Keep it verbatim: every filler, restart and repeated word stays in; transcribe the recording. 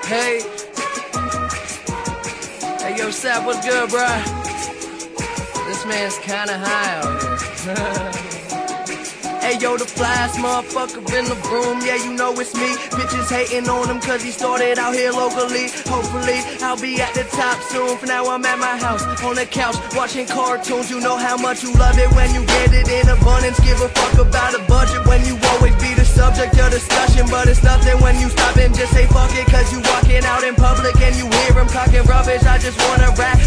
Hey, hey, yo, Sap, what's good, bruh? This man's kinda high out here. Hey, yo, the flyest motherfucker in the room, yeah, you know it's me. Bitches hating on him cause he started out here locally. Hopefully, I'll be at the top soon. For now, I'm at my house, on the couch, watching cartoons. You know how much you love it when you get it in abundance. Give a fuck about a budget when you always be the subject of discussion. But it's nothing when you stop and just say fuck it, cause you walking out in public and you hear him talking rubbish. I just wanna rap